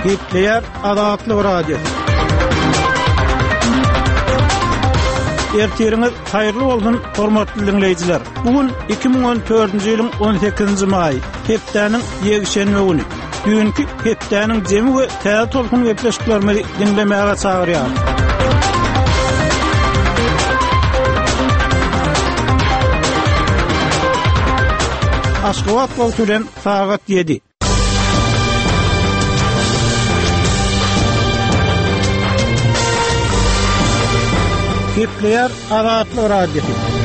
Gepleyer Adatly Radio. Ertiriňiz haýyrly bolsun, hormatly dinleýijiler. Bugün 2014-nji ýylyň 18-nji maý, hepdeniň ýegişenme güni. Dünkü hepdeniň jemi we täze tolkun gepleşiklerimi dinlemäge çagyrýar. Aşgabat bolsulen saat 7. Gepleyer Adatly Radio.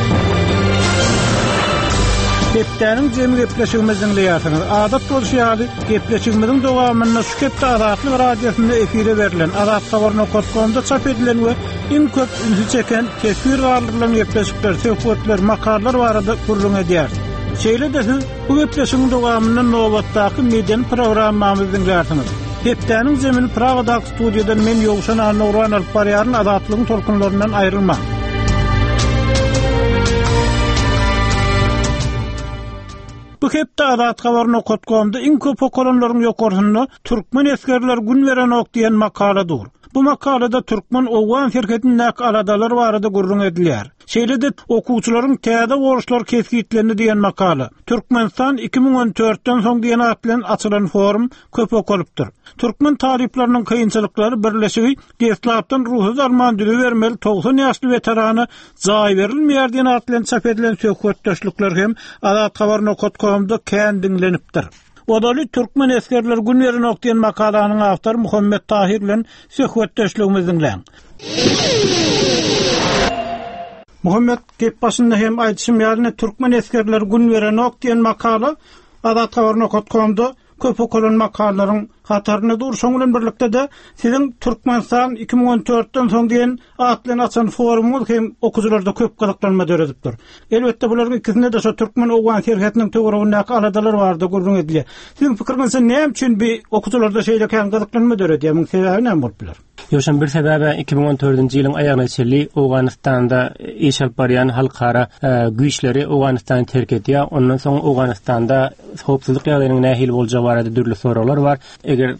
Hepdeniň jemi gepleşigimizden leýärsiňiz. Adat bolýardy, gepleşigimizden dowamyny şu Hepde Adatly Radiosyna efire berilen adathabarny.com'da çap edilen we iň köp ünsü çeken kesir garlylaryň gepleşikler, söhbetler, makallar barada gurrun edýär. Şeýle de siz bu gepleşigiň dowamyny nowatdaky median programmamyzdan dinlärsiňiz. Hepdeniň jemini Pragadaky studiýadan men ýoguşan Nurwan alyp barýaryn adatlygyň tolkunlaryndan aýrylma. Bu Hepde Adathabarny.com'da iň köp okulanlaryň ýokarsyny türkmen eskerler gün beren ok diýen makaladyr. Bu makalada türkmen owgan şirketiniň aladalar barada gurrun edilýär. Şeýle de okuwçylaryň täze borçlar kesgitlerini diýen makala. Türkmenistan 2014-den soň diýen at bilen açylan forum köp okulypdyr. Türkmen talipleriniň kynçylyklary birleşigi Deslapdan ruhsuz arman dili bermeli 90 ýaşly veterany zaý berilmeýär diýen at bilen çap edilen söhbetdeşlikler hem Adathabarny.com'da kän dinlenipdir. Odaly türkmen eskerler gün beren ok diýen makalanyň awtory Muhammed Tahir bilen söhbetdeşligimiz dinleň. Muhammed gep başynda hem aýdyşym ýalyny türkmen eskerler gün beren ok diýen makala Adathabarny.com'da köp okulan makalaryň hataryny durşoň bilen birlikde de siziň Türkmenistan 2014-den soň diýen at bilen açan forumumyz hem okuwçylarda köp gyzyklanma döredipdir. Elbetde bularga ikisinde de şu türkmen owgan şirketiniň töwereginde aladalar bardy gurrun edilýär. Siziň pikiriňizde näme üçin bir okuwçylarda şeýle kän gyzyklanma döredýär? Muň sebebi näme bolup biler? Ýoşan bir sebäbi 2014-nji ýylyň aýagyna çelli Owganystanda iş alyp barýan halkara güýçleri Owganystany terk etýär. Ondan soň Owganystanda howpsuzlyk ýagdaýynyň nähili boljak barada dürli soralar bar. Eger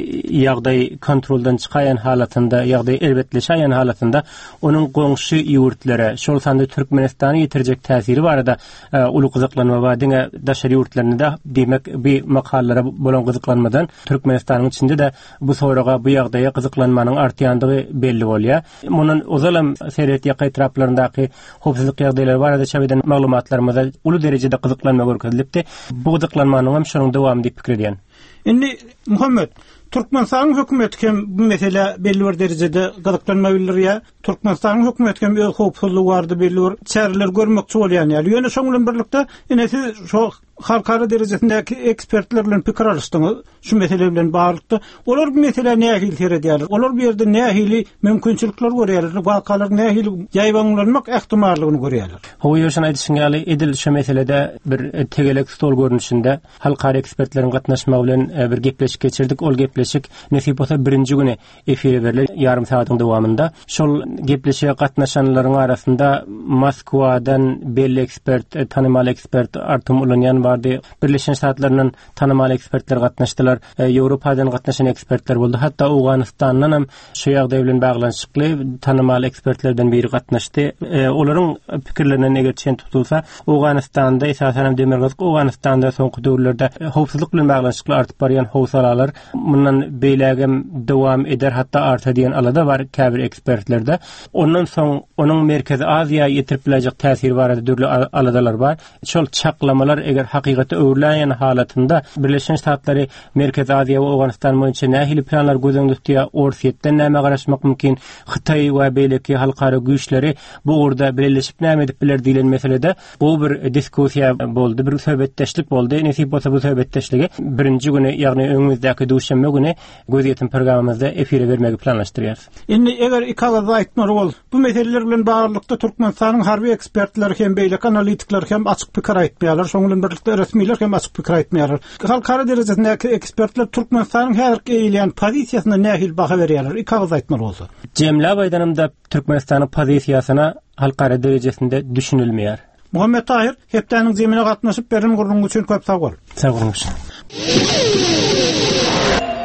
ýagdaý kontroldan çykaýan halatynda, ýagdaý elbetleşýän halatynda onuň goňşy ýurtlary, şol sanda Türkmenistany ýetirjek täsiri barada uly gyzyklanma we diňe daşary ýurtlarynda demek bir makalara bolan gyzyklanmadan Türkmenistanyň içinde de bu soraga, bu ýagdaýa gyzyklanmanyň artýandygy belli bolýar. Munun ozalam seýret ýaky etraplaryndaky howpsuzlyk ýagdaýlary barada çap eden maglumatlarymyzda uly derejede gyzyklanma görkezilipdi. Bu gyzyklanmanyň hem şonuň dowamy diýip pikir edýän. Indi Muhammed, Türkmenistan hökümeti hem bu mesele belli bir derecede gyzyklanma bildirýär. Türkmenistan hökümeti hem howpsuzlygy bardy belli bir çäreler görmekçi bolýan. Ýöne şoň bilen birlikde ine siz şo halkara derejesindäki ekspertler bilen pikir alýşdyňyz şu mesele bilen baglanykda. Olar bu mesele nähili seredýärler? Olar bu ýerde nähili mümkinçilikler görýärler? Wakalar nähili ýaýbanlanmak ähtimallygyny görýärler? Howy ýoşan aýdyşyň ýaly edil şu meselede bir tegelek stol görnüşinde halkara ekspertleriň gatnaşmagy bilen bir gepleşik geçirdik. Ol gepleşik nesip bolsa birinji güni efire berildi ýarym saatyň dowamında. Şol gepleşige gatnaşanlaryň arasynda Moskwadan belli ekspert, tanymal ekspert Artem Ulanyan bardy. Birleşen Ştatlarynyň tanymal ekspertler gatnaşdylar. Ýewropadan gatnaşan ekspertler boldy. Hatda Owganystandan hem şu ýagdaý bilen baglanşykly tanymal ekspertlerden biri gatnaşdy. Olaryň pikirlerine eger çen tutulsa, Owganystanda esasen demergazk Owganystanda soňky döwürlerde howpsuzlyk bilen baglanşykly artyp barýan howsalalar mundan beýlegem dowam eder, hatda arta diýen alada bar käbir ekspertlerde. Ondan soň onuň Merkezi Aziýa ýetirip biljek täsiri barada dürli aladalar bar. Şol çaklamalar eger hakykaty öwrülen halatynda Birleşen Ştatlary Merkezi Aziýa we Owganystan boýunça nähili planlar gözüňde tutýar, orsiýetden näme garaşmak mümkin, Hytaý we beýleki halkara güýçleri bu urda birleşip näme edip biler diýilen meselede bu bir diskussiýa boldy, bir söhbetdeşlik boldy. Nesip bolsa bu söhbetdeşligi birinji güni, ýagny öňümüzdäki duşanma güni göz ýetim programmamyzda efire bermegi planlaşdyrýar. Indi eger ikaga aýtmary bol, bu meseleler bilen baglanykda Türkmenistanyň harby ekspertleri hem beýleki analitikler hem açyk pikir aýtmaýarlar, şoň bilen birlikde resmiler hem açyk pikir aýtmaýarlar. Halkara derejesindäki ekspertler Türkmenistanyň häzirki eýilýän pozisiýasyna nähili baha berýärler. Ikaga aýtmary bolsa. Cemlä baýdanymda Türkmenistanyň pozisiýasyna halkara derejesinde düşünilmeýär. Muhammed Tahir, hepdeniň zemine gatnaşyp berim gurrun üçin köp sag bol. Sag bolmuş.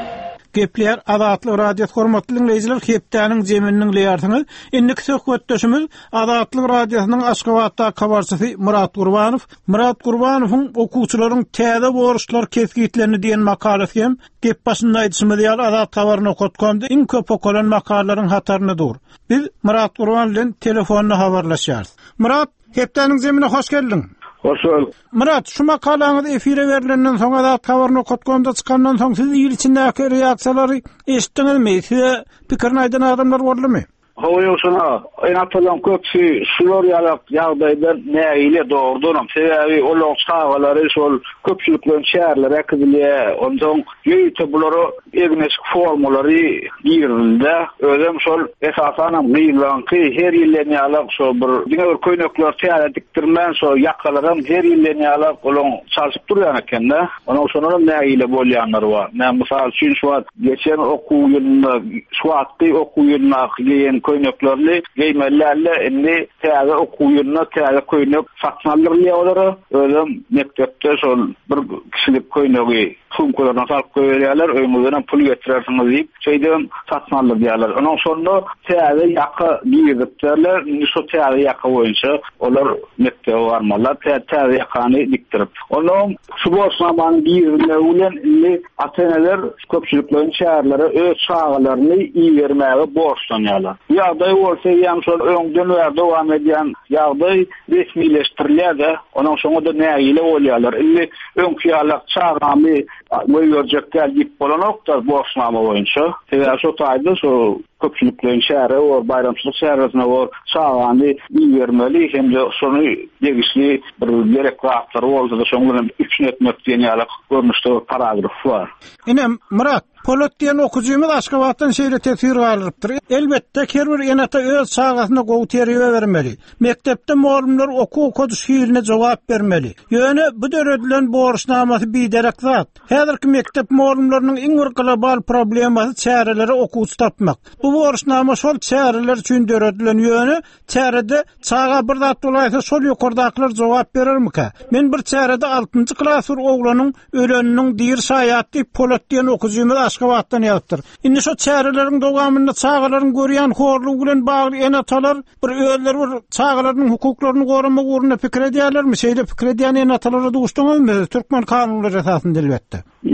Gepler Azatlyk radiosu hormatly dinleyijiler, Hepdeniň jeminiň leýarsyňyz. Indiki söhbetdeşimiz Azatlyk radiosynyň Aşgabatda kabarçysy Murat Gurbanow. Murat Gurbanowyň okuwçylaryň täze borçlar kesgitlerini diýen makalasy hem gep başynda aýdyşymyz ýaly Azat habaryny okutganda iň köp okulan makalaryň hataryndyr. Biz Murat Gurbanow bilen telefonna habarlaşýarys. Murat, Hepdeniň jemine hoş geldiň. Hoş bulduk. Murat, şu makalaňyz efire berilenden soň Azat habaryny okutganda çykandan soň siz ýyl içindäki reaksiýalary eşitdiňizmi? Size pikirini aýdan adamlar boldymy? Hoýuşuna enatalan köpsi şular ýalak ýagdaýlar näile dogurdunam. Sebebi olar çağalary şol köpçüliklen şäherlere ekidilýär. Ondan ýöýte bulary egneşik formulary ýerildi. Özüm şol esasanam gyýlanky her ýyldan ýalak şol bir diňe bir köýnekler täze dikdirmän şol ýakalarym her ýyldan ýalak olaň çalyp durýan eken-de. Onuň şonda näile bolýanlar bar. Men mysal üçin şu geçen okuw ýylyna şu wagtdy okuw ýylyna giýen köýneklerli geýmellerle indi täze okuwyna täze köýnek satmalyk bolary. Özüm mekdepde şol bir kişilik köýnegi sumkalardan salyp goýýarlar, öýmünden pul getirersiňiz diýip şeýdem satmalyk diýerler. Onuň sonunda täze ýaka giýdiripdirler. Indi şu täze ýaka boýunça olar mekdebe barmalar, täze ýakany dikdirip. Onuň şu bolsam giýdirme bilen indi ata-eneler köpçüliklerin şäherlere öz çağalaryny iý bermäge borçlanýarlar. Ýagdaý bolsa ýa-da şol öňden bäri dowam edýän ýagdaý resmileşdirilýär. Onuň soňunda näile bolýarlar. Indi öňki ýalak çağamy goýurjak gelip bolanokda borçlama boýunça. Teger şu taýda şu köpçüliklerin şäheri we bayramçylyk şäherlerine we çağany ýermeli hemde şonu degişli bir gerek wagtlar bolsa da şoňdan üçin etmek diýen ýalak görnüşde paragraf bar. Ine Murat, Polat diýen okuwjymyz Aşgabatdan şeýle tesir galypdyr. Elbetde her bir enata öz çağasyna gowy terbiýe bermeli. Mektepde muallimler okuwdyş hiline jogap bermeli. Ýöne bu döredilen borçnamasy biderek zat. Häzirki mektep muallimläriniň iň bir global problemasy çäreleri okuwçy tapmak. Bu borçnama şol çäreler üçin döredilen ýöne çärede çağa bir zat bolaysa şol ýokardakylar jogap berermika? Men bir çärede 6-njy klass oglanyň öleniniň diýir şaýat diýip Polat diýen okuwjymyz Aşgabatdan ýazypdyr. Indi şu çäreleriň dowamynda çağalaryň görýän horlugy bilen bagly enatalar bir öýler bir çağalaryň hukuklaryny goramak ugruna pikir edýärlermi? Şeýle pikir edýän enatalara duşdyňyzmy? Türkmen kanunlary esasynda elbetde.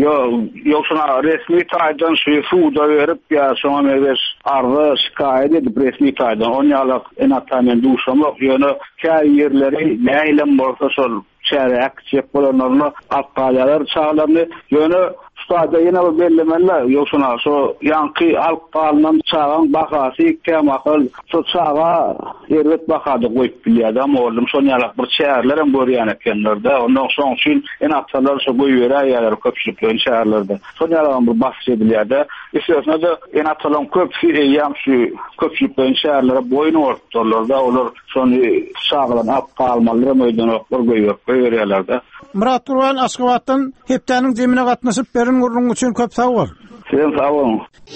Ýoksa resmi taýdan şu suda berip ýa şoňa meres arza şikaýet edip resmi taýdan on ýalak enatamen duşamak ýöne käy ýerleri näile bolsa şol şäherek çep bolanlaryny alqaýalar çağlarny ýöne Stada ýene bir bellemeler ýoksa şo ýanky alqalnan çağan bahasy kemakal şo çağa ýerlet bahady goýup bilýär oldum şo ýalak bir şäherler hem görýän ekenlerde onuň soň üçin enatlar şo goýýarlar köpçüliklerin şäherlerde şo ýalak bir bahs edilýär-de esasında da enatlaryň köpsi ýam şu köpçüliklerin şäherlere boyun ortlarlarda olar şonu çağlan alqalmanlary meýdanoklar goýýarlar-da. Murat Gurbanow Aşgabatdan Hepdeniň jemine gatnaşyp berin gurrun üçin köp sag bol. Sen sag bol.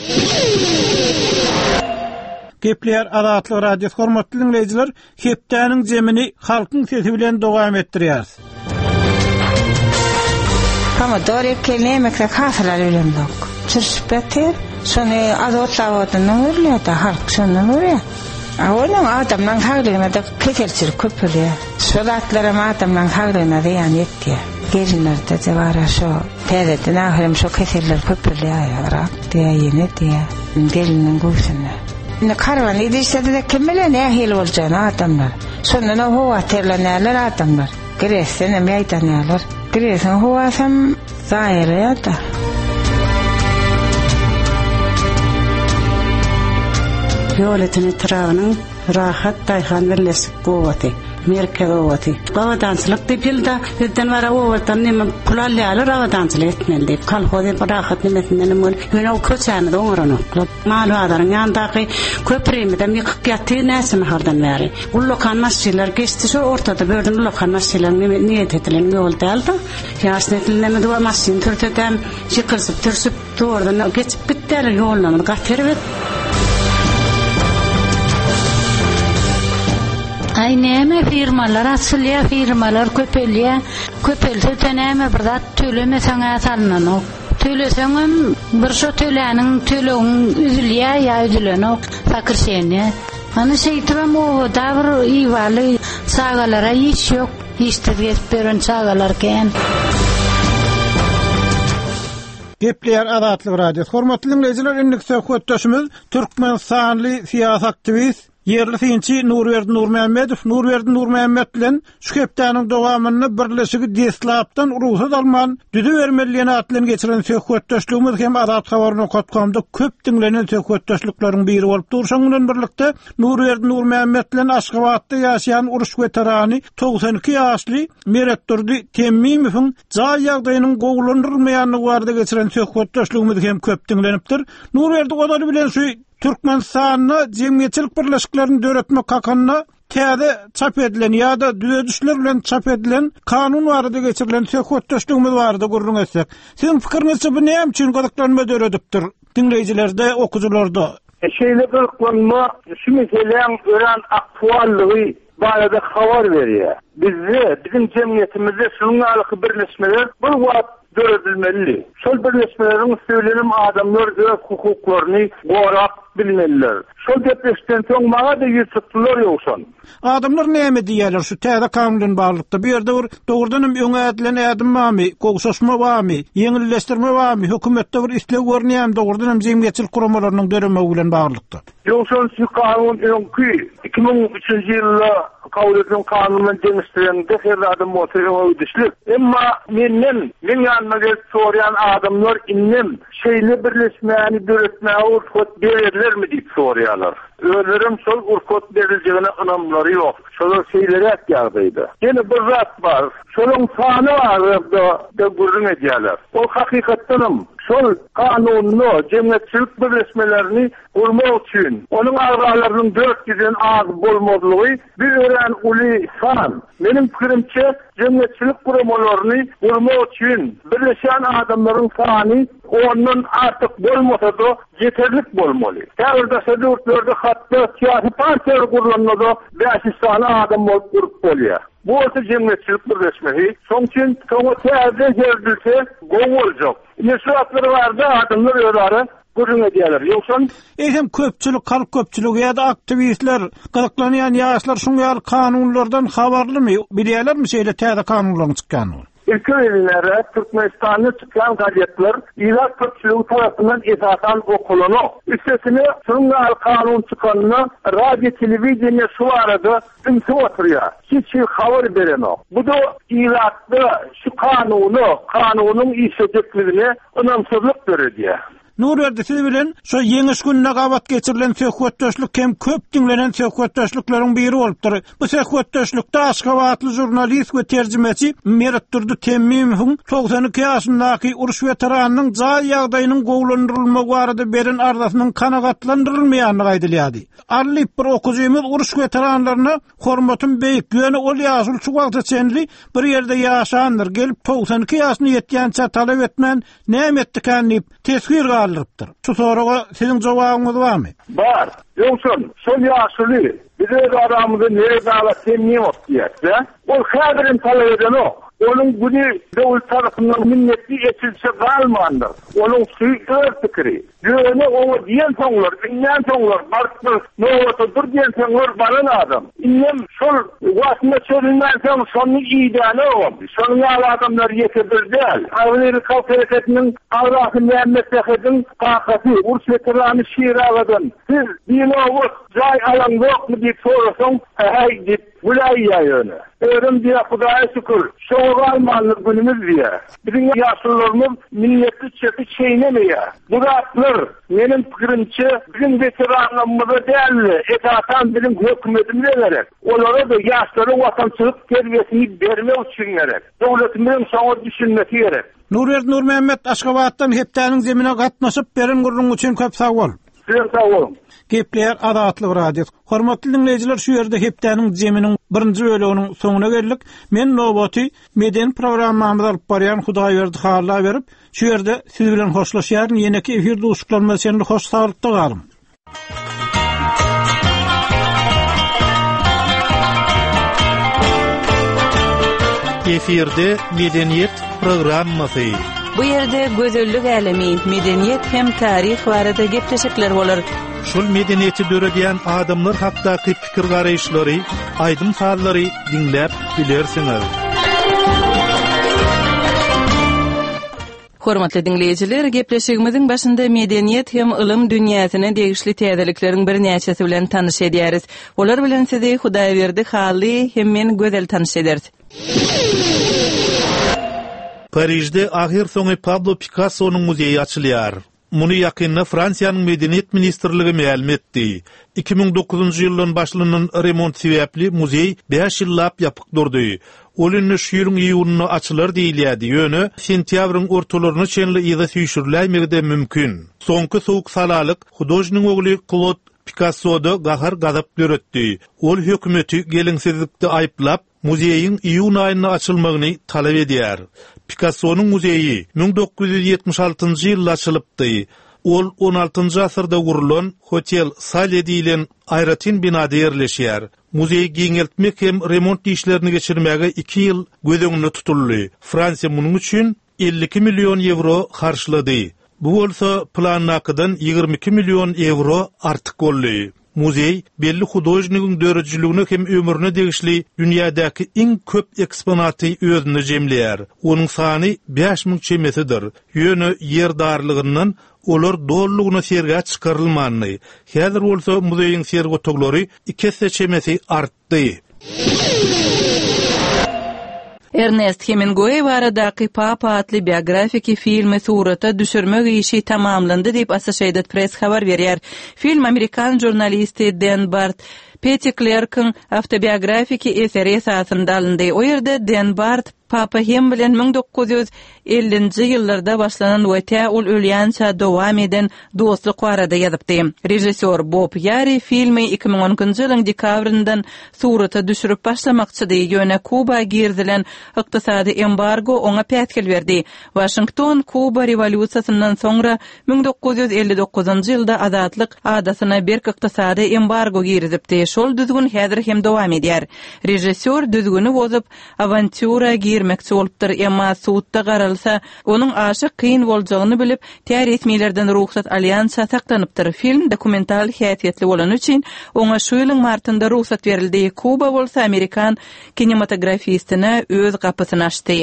Gepler Azatlyk radiosu hormatly dinleyijiler, Hepdeniň jemini halkyň sesi bilen dowam etdirýäris. Pomodor eklemekde haslar ölemdok. Çyrşpeter, şonu azotlawadyny öýrledi, halk şonu öýrledi. Onuň adamdan haglygyna da keselçilik köp bolýar. Şolatlara adamdan haglygyna da ýany etdi. Gelinlerde de var şo. Täzeden ahyrum şo keseller köp bolýar. Diýene diýe. Gelinin goýsyna. Ne karwan edişde de kemmele nähil boljan adamlar. Şondan howa terlenäler adamlar. Giresen meýdanýarlar. Giresen howasam zaýrýarda. Ýoletini travanyň rahat daýhan berlesip gowaty. Merkebe gowaty. Gawadanslyk diýildi. Bizden wara owatan nime pulalýalar gawadanslyk etmeli. Kalhody rahat nimetinden mol. Ýöne o köçäni doňrany. Maly adaryň ýandaky köpremide ýykyp ýaty näsimi hardan bäri. Ullokan masjidler geçti şu ortada böldüm ullokan masjidler niýet edilen ýolda. Ýasnetilnemi duwa masjid türteden ýykyrsyp türsüp doğrudan geçip bitler ýollanma gaterip. Ay näme firmalar açylýar, firmalar köpelýär. Köpelse näme bir zat tölemeseň asalynan Töleseňem bir şo töläniň tölegiň üzülýär ýa üzüleni fakirşeňe. Ana şeýtram o da bir iýwaly sagalara hiç ýok. Hiçdir beren sagalarken. Gepler Azatlyk radiosu. Hormatly dinleyijiler, indik söhbetdeşimiz Türkmenistanly siýasat aktivist yerli synçy Nurberdi Nurmehmet bilen şu hepdeniň dowamyny birleşigi Deslapdan ruhsat alman düdü bermeliýän atlyny geçiren söhbetdeşligimiz hem Azat habaryny okutgamda köp dinlenen söhbetdeşlikleriň biri bolup durşaň bilen birlikde Nurberdi Nurmehmet bilen Aşgabatda ýaşaýan uruş weterany 92 ýaşly Meretturdy Temmimowyň jaý ýagdaýynyň gowlandyrylmaýanyny barada geçiren söhbetdeşligimiz hem köp dinlenipdir. Nurberdi godary bilen şu Türkmenistan'na cemiyetçilik birleşiklerini döretmek hakkında täze çap edilen ya da düzedişler bilen çap edilen kanun barada geçirilen söhbetdeşligimiz barada gurrun etsek. Sizin fikrinizçe bu näme üçin godaklanma döredipdir dinleýijilerde, okujularda? Şeýle gurrunma şu meseleň ören aktuallygy barada habar berýär. Bizim cemiyetimizde şunun alyky birleşmeler bu wagt döredilmeli. Şol birleşmeleriň söylenim adamlar öz hukuklaryny gorap bilmeliler. Şol gepleşden soň maňa da ýytykdylar ýoksan. Adamlar näme diýerler şu täze kanundan baglanykda? Bir ýerde dogrudanam öňe edilen ädim bamy, gowşaşma bamy, ýeňilleşdirme bamy, hökümetde bir isleg görnýär dogrudanam jemgyýetçilik guramalarynyň döremi bilen baglanykda. Ýoksan şu kanun öňki 2003-nji ýylda kabul edilen kanundan deňişdirende her adam motoryň ödüşlik. Emma men ýanyma gelip sorýan adamlar innem şeýle birleşmäni döretmäge urfat bererlermi diýip sorýarlar. Ölerim şol urfat berilýäne ynamlary ýok. Şol şeýlere ýagdaýda. Ýene bir zat bar. Şoluň sany da gurrun edýärler. O hakykatdanam şol kanunyny, cemiyetçilik birleşmelerini kurmak üçin onun agralarynyň 400'den az bolmadygy bir ören uly san. Menim pikirimçe cemiyetçilik guramalaryny kurmak üçin birleşen adamlaryň sany ondan artık bolmasa da yeterlik bolmaly. Täwirde sedurtlerde hatda siyasi partiýalar gurulanmada 500 sany adam bolup durup bolýar. Bu olsa cemiyetçilik birleşmesi. Soň üçin toňa täze geldilse goň boljak. Mesulatları vardı, adamlar öýlary gurrun edýärler. Ýoksa hem köpçülik, halk köpçüligi ýa-da aktivistler, gyrklanýan ýaşlar şuňa kanunlardan habarlymy? Bilýärlermi şeýle täze kanunlaryň çykýanyny? İlk öýünlere Türkmenistan'da çıkan gazetler İran köpçülüğü tarafından esasen okulanı. Üstesine şunlar kanun çıkanına radyo, televizyonda şu arada ümse oturuyor. Hiç haber veren o. Bu da İran'da şu kanunun işlediklerini önemsizlik görüyor. Nurberdi siz bilen şu ýeňiş günne gabat geçirilen söhbetdeşlik hem köp dinlenen söhbetdeşlikleriň biri bolupdyr. Bu söhbetdeşlikde Aşgabatly jurnalist we terjimeci Meretturdy Temmimowyň 92 ýaşyndaky uruş weteranynyň jaý ýagdaýynyň gowlandyrylmagy barada beren arzasynyň kanagatlandyrylmaýanyny gaýdylýady. Arlyp bir okujymyz uruş weteranlaryna hormatym beýik, ýöne ol ýaşul şu wagtda çenli bir ýerde ýaşandyr. Gelip 92 ýaşyny ýetýänçe talap etmän näme etdikäni diýip tesgir galypdyr. Şu soraga siziň jogabyňyz barmy? Bar. Ýoksa şol ýaşuly bize aramyzda nerede alatymyok diýär. Ol häzirin talap eden o. Onun günü devlet tarafından minnetli etilse kalmandır. Onun suyu fikri. Yöne o diyen sonlar, dinleyen sonlar, barklar, ne olursa diyen sonlar bana adam. İnnem şol vasında çözülmen son sonu iyidane o. Sonunu al adamlar yetedir değil. Avleri kalk hareketinin Allah'ın memleketin kakası, urs veteranı şiir ağladın. Siz dini olur, cay alan yok mu deyip sorursun, hey deyip Bulayya yönü. Öğren diye Kudaya şükür. Şoğru almanlık günümüz diye. Bizim yaşlılarımız minnetli çeki çeynemiyor. Bu rahatlar benim fikrimçe bizim veteranlarımıza değerli. Etaten bizim hükümetimine gerek. Onlara da yaşların vatançılık terbiyesini verme için gerek. Devletimizin sana düşünmesi gerek. Nurberdi Nurmehmet Aşgabatdan hepdeniň zemine gatnaşyp beren gurrun üçin köp sag bol. Sağ olun. Gepler Azatlyk radiosu. Hormatly dinleyijiler, şu ýerde hepdeniň jeminiň birinji böleginiň soňuna geldik. Men nobaty meden programmamyzy alyp barýan Hudaýberdi halla berip, şu ýerde siz bilen hoşlaşýar, ýene-ki efir duşuklanma seni hoş saglykda galym. Efirde medeniyet programmasy. Bu yerde gözellik alemi, medeniyet hem tarih barada gepleşikler bolar. Şol medeniyeti döredýän adamlar hakdaky pikir garaýşlary, aýdym sazlary dinläp bilersiňiz. Hormatly dinleyijiler, gepleşigimiziň başynda medeniyet hem ilim dünýäsyna degişli täzelikleriň bir näçesi bilen tanyş edýäris. Olar bilen sizi Hudaýberdi Haly hem men gözel tanyş ederiz. Parijde ahir soňy Pablo Picasso'nun muzeyi açylýar. Muny ýakynda Fransiýanyň Medeniyet Ministrligi ma'lum etdi. 2009-njy ýylyň başlanan remont sebäpli muzey 5 ýyllap ýapyk durdy. Olunny şu ýylyň iýunyna açylar diýilýärdi. Ýöne sentýabryň ortalaryna çenli ýyda süýşürilmegi mümkin. Soňky soğuk salalyk hudojnyň ogly Claude Picasso'da gahar gazap döretdi. Ol hökümeti gelinsizlikde aýplap muzeýiň iýun aýyna açylmagyny talap edýär. Picasso'nun muzeyi 1976-njy ýylda açylypdy. Ol 16-njy asyrda gurulan Hotel Sale diýilen aýratyn binada ýerleşýär. Muzeyi giňeltmek hem remont işlerini geçirmäge 2 ýyl gözeňinde tutuldy. Fransiýa munyň üçin 52 milyon euro harçlady. Bu bolsa plannakydan 22 milyon euro artyk boldy. Muzey belli hudojnygyň döredijligine hem ömrüne degişli dünýädäki iň köp eksponaty özüne jemleýär. Onuň sany 5000 çemesidir. Ýöne ýer darlygyndan olar dollugyna serge çykarylmany. Häzir bolsa muzeýiň serge toglary 2 çemesi artdy. Ernest Hemingway baradaky Papa adly biografiki filmi surata düşürmek işi tamamlandy diýip Associated Press habar berýär. Film Amerikan jurnalisti Dan Bart Petty Clark'ın autobiografiki eseri esasında alındı. O yerde Dan Bart Papa hem bilen 1950-nji ýyllarda başlanan wete ol ölýänçä dowam eden dostluk barada ýazypdy. Rejissor Bob Yari filmi 2010-njy ýylyň dekabryndan surata düşürüp başlamakçydy. Ýöne Kuba girdilen ykdysady embargo oňa pätkil berdi. Washington Kuba rewolýusiýasyndan soňra 1959-njy ýylda azatlyk adasyna berk ykdysady embargo girizipdi. Şol düzgün häzir hem dowam edýär. Rejissor düzgünü bozup awantura girmekçi bolupdyr, emma suwtda garalsa onuň aşyk kyn boljagyny bilip täýär etmeýlerden ruhsat alýansa saklanypdyr. Film dokumental häsiýetli bolan üçin oňa şu ýylyň martynda ruhsat berildi. Kuba bolsa Amerikan kinematografistine öz gapysyny açdy.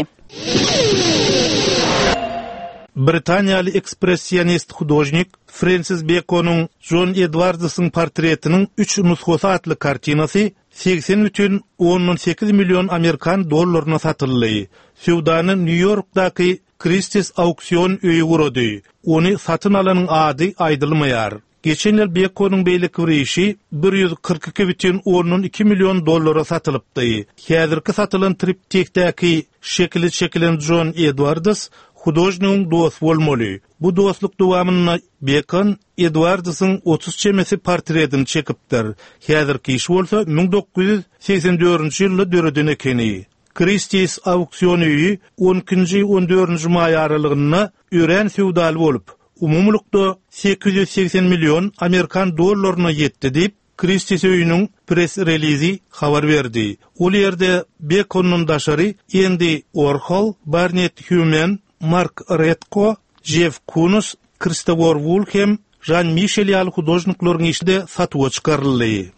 Britaniýaly ekspressionist hudojnik Francis Bacon'un John Edwards'ın portretinin 3 nusxasy atly kartinasy 80,8 milyon Amerikan dollaryna satyldy. Suwdany New York'daky Christie's auksion öýü gurady. Ony satyn alanyň ady aýdylmaýar. Geçen ýyl Bacon'un beýlik işi 142,2 milyon dollara satylypdy. Häzirki satylan triptikdäki şekli John Edwards hudojnyň dost bolmaly. Bu dostluk dowamyna Bacon Edwards'ın 30 çemesi portretini çekipdir. Häzirki iş bolsa 1984-nji ýylda döreden ekeni. Christie's auksion öýü 12-14 may aralygynda ören suwdaly bolup, umumlukda 880 milyon Amerikan dollaryna ýetdi diýip Christie's öýüniň press release'i habar berdi. Ol ýerde Bacon'un daşary Andy Warhol, Barnett Human, Mark Redko, Jeff Koons, Christopher Woolf hem Jean-Michel ýaly hudojniklaryň işinde satyga çykaryldy.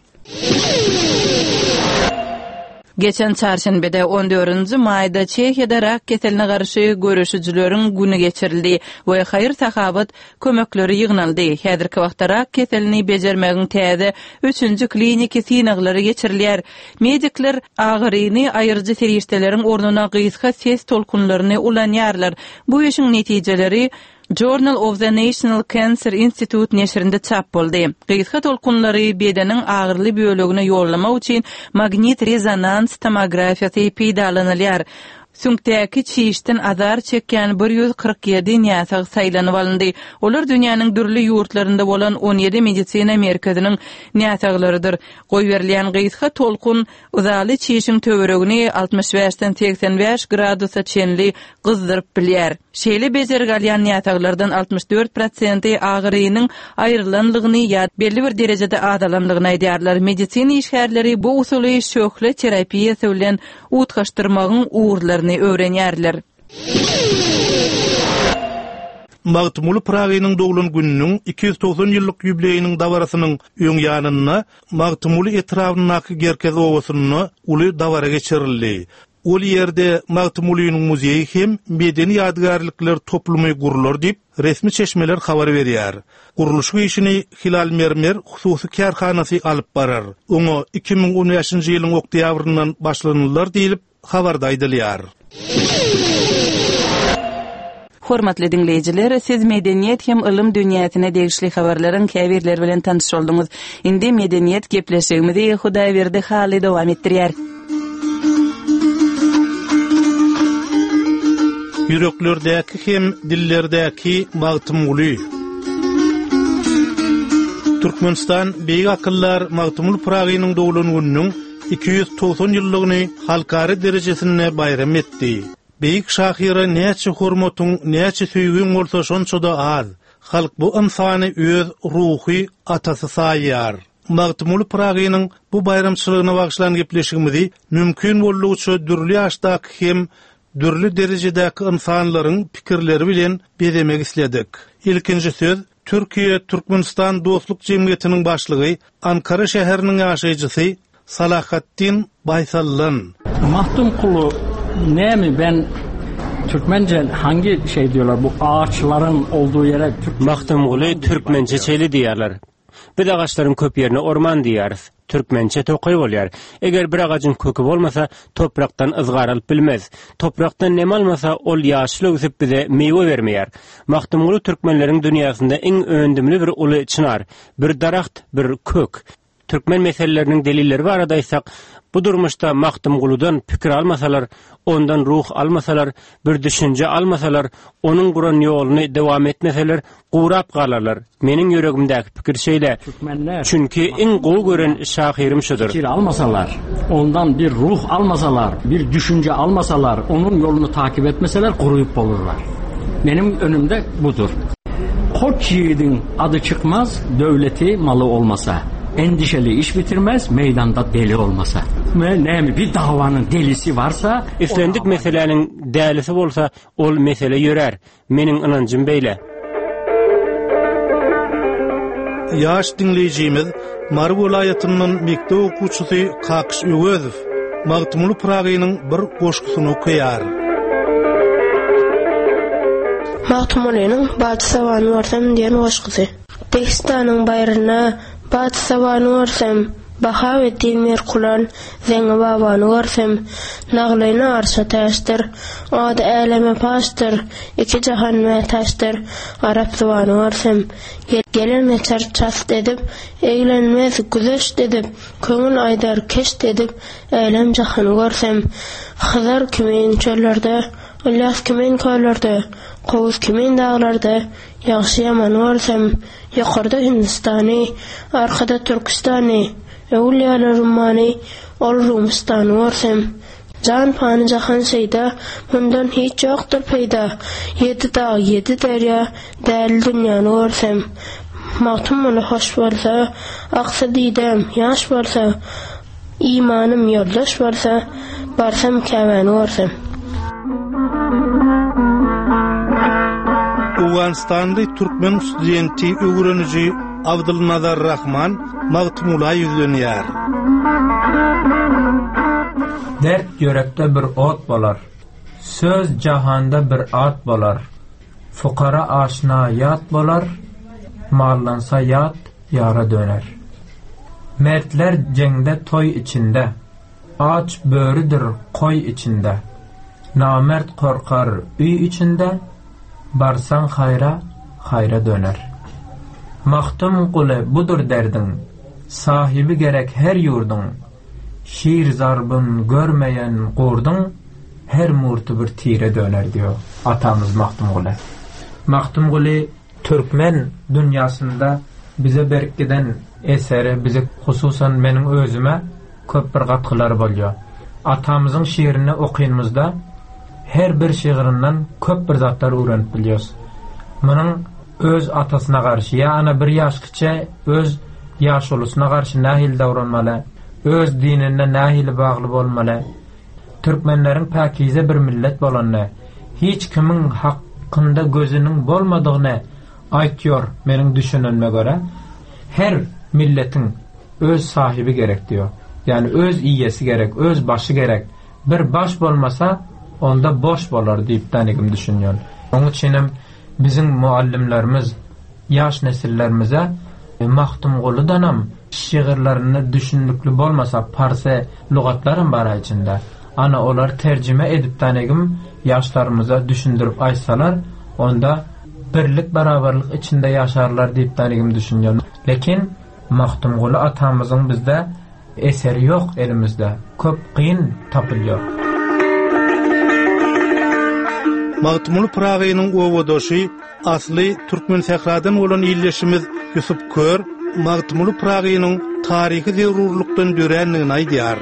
Geçen çarşambada 14-nji maýda Çehiýada rak keseline garşy görüşijileriň güni geçirildi we haýyr sahabat kömekleri ýygnaldy. Häzirki wagtda rak keselini bejermegiň täze 3-nji kliniki synaglary geçirilýär. Medikler agyryny aýyrjy serişdeleriň ornuna gysga ses tolkunlaryny ulanýarlar. Bu işin netijeleri Journal of the National Cancer Institute neşrinde çap boldy. Gysga tolkunlary bedeniň agyrly bölegine ýollamak üçin magnit rezonans tomografiýasy peýdalanylýar. Süňkdäki çiýişden azar çekýän 147 ýaşak saýlanyp alyndy. Olar dünýäniň dürli ýurtlarynda bolan 17 medisina merkeziniň ýaşaklarydyr. Goýberlýän gysga tolkun uzaly çiýişiň töweregini 65-den 85 gradusa çenli gyzdyryp bilýär. Şeýle bezergelýän ýaşaklardan 64% agyrynyň aýrylanlygyny ýa belli bir derejede adalamlygyny aýdýarlar. Medisina işgärleri bu usuly şöhle terapiýasy bilen utgaşdyrmagyň uğurlaryny öwrenýärler. Magtymul Pragynyň dogulun gününiň 290 ýyllyk ýubileýiniň dawarasynyň öň ýanyna Magtymul etrawynyňky Gerkez owasyny uly dawara geçirildi. Ol ýerde Magtymul'yň muzeyi hem medeni ýadgarlyklar toplumy gurular diýip resmi çeşmeler habar berýär. Guruluşy işini Hilal Mermer hususy kärhanasy alyp barar. Oňa 2015-nji ýylyň oktýabryndan başlanýar diýilip habarda aýdylýar. Hormatly dinleyijiler, siz medeniýet hem ilim dünýäsine degişli habarlaryň käbirler bilen tanışyldynız. Indi medeniýet gepleşigimizi Hudaýberdi hali dowam etdirýär. Yüreklerdäki hem dillerdäki Magtymly. Türkmenistan beýik akyllar Magtymul Pragynyň dogulun gününiň 290 ýyllygyny halkary derejesinde bayram etdi. Beýik şahyra näçe hormatyň, näçe süýgüň bolsa şonça da az. Halk bu insany öz ruhy atasy saýar. Magtymul Pragynyň bu bayramçylygyna bagşlanan gepleşigimizi mümkin bolýança dürli ýaşdaky hem dürli derejedäki insanlaryň pikirleri bilen bedemek isledik. İlkinji söz Türkiýe Türkmenistan dostluk jemgyýetiniň başlygy Ankara şäheriniň ýaşaýjysy Salahattin Baysallan. Mahtumkulu näme ben Türkmence hangi şey diyorlar bu ağaçların olduğu yere Mahtumkulu Türkmence çeli diýerler. Bir ağaçların köp yerine orman diýeriz. Türkmençe toqay bolýar. Eger bir agacın kökü bolmasa, topraktan ızgar alyp bilmez. Topraktan nem almasa, ol ýaşly ösüp bize meýwe bermeýär. Magtymly türkmenleriň dünýäsinde iň öndümli bir uly çınar, bir daraxt, bir kök. Türkmen meseleleriniň delilleri baradaysak, bu durmuşda Magtymlydan pikir almasalar, ondan ruh almasalar, bir düşünje almasalar, onun guran ýoluny dowam etmeseler, gurap galarlar. Meniň ýöregimdäki pikir şeýle. Çünki iň gowy gören şahyrim şudur. Fikir almasalar, ondan bir ruh almasalar, bir düşünce almasalar, onun yolunu takip etmeseler guruyup bolurlar. Benim önümde budur. Koç yiğidin adı çıkmaz, dövleti malı olmasa. Endişeli iş bitirmez, meydanda deli olmasa. Ne bir davanın delisi varsa... Üstlendik meselenin delisi bolsa, ol mesele yörer. Menin inancım beýle. Ýaş dinleýijimiz Marw welaýatynyň mekdep okuwçysy Kakyş Öwözow Magtymly Pragynyň bir goşgusyny okuyar. Magtymlynyň Baty Sabany warsam diýen goşgusy. Degistanyň baýryna Baty Sabany warsam, Bahaweddin Merkulan Zeňi babany warsam, naglyna arşa täşdir, ady eleme paşdyr, iki jahan mätäşdir, Arap Sabany warsam, gelen meçer çast edip, eýlenmez güzeşt edip, köňül aýdar keşt edip, elem jahany warsam, Hyzar kimin çöllerde, Ilyas kimin köýlerde, Gowuz kimin daglarda, ýagşy ýaman warsam, ýokarda Hindistany, arkada Türkistany, Ewliýalar Rummany, ol Rumistany warsam, jan pany jahan şeýda, mundan hiç ýokdur peýda, 7 dağ, 7 derýa, däl dünýäni warsam, Magtymly hoş bolsa, aksa diýdem, ýaş bolsa, imanym ýoldaş bolsa, barsam käbäni warsam. Awganistanly türkmen studenti öwreniji Abdulnazar Rahman Magtymly ýüzlenýär. Dert yürekde bir ot bolar. Söz cahanda bir at bolar. Fukara aşna yat bolar. Marlansa yat yara döner. Mertler jengde toy içinde. Aç böğrüdür koy içinde. Namert korkar üy içinde. Barsan hayra, hayra döner. Magtymly budur derdin. Sahibi gerek her yurdun. Şiir zarbın görmeyen gurdun. Her murtu bir tire döner diyor atamız Magtymly. Magtymly Türkmen dünyasında bize berkeden eseri, bize hususan menin özüme köp bir gatkylar bolýar. Atamyzyň şiirini okuyunmuzda her bir şiirinden köp bir zatlar öğrenip bilýäs. Munyň öz atasyna garşy, ýa-ni bir ýaşkyça öz ýaş ulusyna garşy nähil dawranmaly, öz dinine nähil bagly bolmaly. Türkmenleriň pakize bir millet bolanyny, hiç kimiň hak hakkında gözünün bolmadygyny aýtýar meniň düşünenime göre. Her milletin öz sahibi gerek diyor. Yani öz iyesi gerek, öz başı gerek. Bir baş bolmasa onda boş bolar diýip tanygym düşünýär. Onuň üçin bizim muallimlerimiz yaş nesillerimize Mahtum Guludanam şiirlerini düşündükli bolmasa parse lügatlarım bara içinde. Ana olar tercüme edip tanygym yaşlarımıza düşündürüp aýsalar, onda birlik barabarlyk içinde yaşarlar diýip tanygym düşünýär. Lekin Mahtum Gulu atamyzyň bizde eseri yok elimizde. Köp kıyın tapılıyor. Mahtumul Pragynyň owodoşy asly türkmen sähradan bolan ýyllaşymyz Yusuf Kör Mahtumul Pragynyň taryhy zerurlukdan dörenligini aýdýar.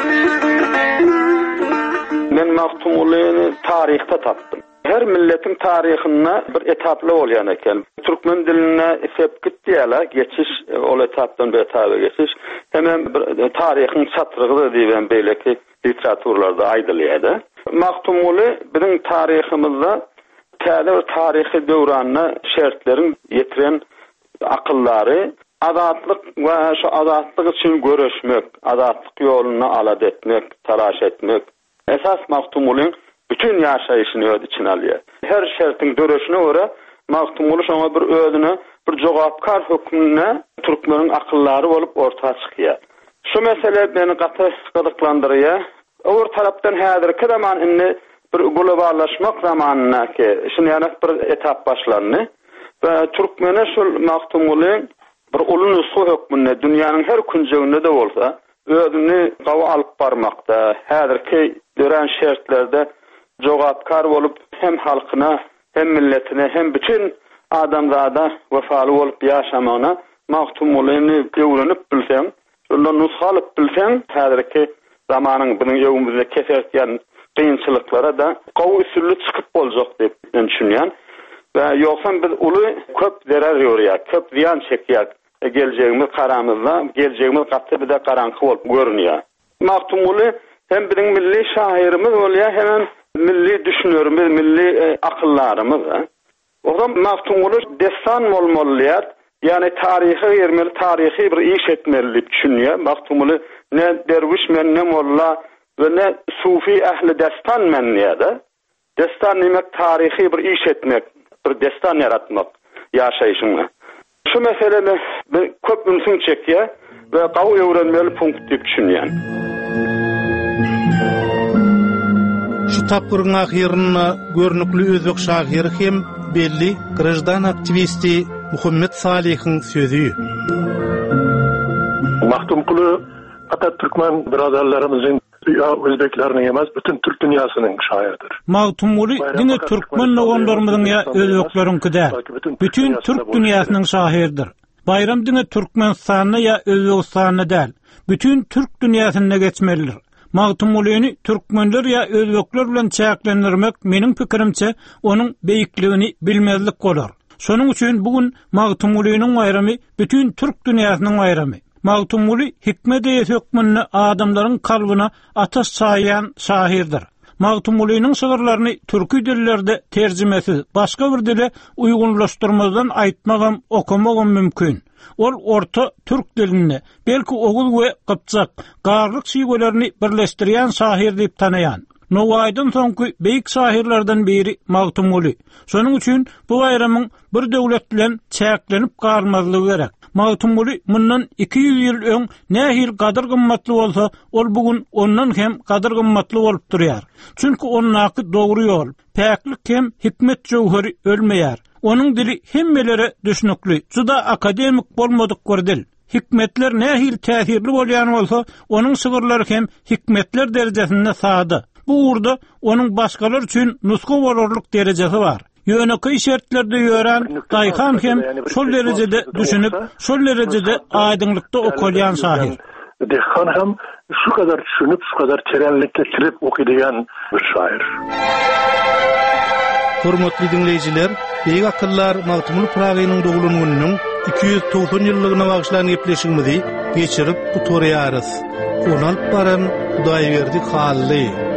Men Mahtumul'u tarihte taptım. Her milletin tarihine bir etaplı bolýan eken. Türkmen diline sepkit diýala geçiş, ol etapdan bir etaba geçiş. Hemen tarihin çatrygy diýen beýleki literaturlarda aýdylýar. Mahtumul'u bizim tarihimizde täze tarihi döwranyna şertlerin ýetiren akıllary, azatlyk we şu azatlyk üçin görüşmek, azatlyk ýoluna alad etmek, talaş etmek. Esas Mahtumul'un bütün yaşayışını öz içine alıyor. Her şertin döreşine göre Mahtumul şoňa bir özüne bir jogapkar hökmüne Türkmenin akıllary bolup ortaya çykýar. Şu mesele beni gatykylandyrýar. Öwür tarapdan häzirki zaman indi bir globallaşmak zamanyna ki şunu ýa-ni bir etap başlandy we Türkmene şu Mahtumul'un bir uly nusy hökmüne dünýäniň her künjeginde de bolsa özüni gawa alyp barmakda, häzirki dören şertlerde jogapkar bolup hem halkyna, hem milletine, hem bütün adamzada wefaly bolup ýaşamagyna Mahtumul'yny öwrenip bilseň, şondan nusha alyp bilseň, häzirki zamanyň biziň ýöwümizde kesertýän kynçylyklara da gawy üsüllü çykyp boljak diýip düşünýän. Ve ýoksa biz uly köp zarar ýörýär, köp ziyan çekýär. Geljegimiz karamyzda, geljegimiz gatda bir de karanky bolup görünýär. Mahtumul'y hem bizim milli şairimiz bolýar, hem milli düşünürimiz, milli akıllarımız. Oňa Mahtumul'y destan bolmalyar, yani tarihi ýermeli, tarihi bir iş etmeli diýip düşünýär. Mahtumul'y ne derwiş men, ne molla ve ne sufi ähli destan men ýa-da. Destan demek tarihi bir iş etmek, bir destan yaratmak ýaşaýyşyňa. Şu meselede köp ümsün çekýär we gawy öwrenmeli punkt diýip düşünýär. Şu tapyryň ahyrynda görnükli özbek şahyry hem belli grajdan aktivisti Muhammed Salihiň sözü. Mahtumkulu Türkmen birazerlerimizin ya Özbeklerinin emez, bütün Türk dünyasının şairdir. Mahtumuli dine Türkmen oğullarımızın ya özbeklerinkide, bütün Türk dünyasının şairdir. Bayram dine Türkmenistan'na ya Özbekistan'na değil, bütün Türk dünyasına geçmelidir. Mahtumulini Türkmenler ya özbekler bilen çäklendirmek menin pikirimçe onun beýikligini bilmezlik bolar. Şonuň üçin bugün Mahtumuliniň bayramy bütün Türk dünýäsiniň bayramy. Mahtumuli hikmet hökmünde adamlaryň kalbyna atas saýan şairdir. Mahtumuliniň şygyrlaryny türkü dillerde terjimesi, başga bir dile uýgunlaşdyrmadan aýtmagam, okumagam mümkin. Ol orta türk dilini, belki ogul we gypçak, garlyk şiwelerini birleşdirýän şair diýip tanaýan. Nowaýdan soňky beýik şairlerden biri Mahtumuli. Şonuň üçin bu baýramyň bir döwlet bilen çäklenip galmazlygy gerek. Mahtumuli mundan 200 ýyl öň nähil gadyr gymmatly bolsa, ol bugün ondan hem gadyr gymmatly bolup durýar. Çünki onun haky dogry ýol, päklik hem hikmet jowhary ölmeýär. Onun dili hemmelere düşnükli, juda akademik bolmadyk dil. Hikmetler nähil täsirli bolýan bolsa, onun şygyrlary hem hikmetler derejesinde sady. Bu urda onun başgalar üçin nuska bolarlyk derejesi var. Ýöneky şertlerde ýören Daýhan hem şol derejede düşünüp, şol derejede aýdynlykda okulýan şair. Daýhan hem şu kadar düşünüp, şu kadar terenlikle kirip okuyan bir şair. Hormatly dinleyijiler, beýik akyllar Mahtumul Pragynyň dogulun gününiň 290 ýyllygyna bagşlanan gepleşigimizi geçirip gutorýarys. Onal baran Hudaýberdi hally.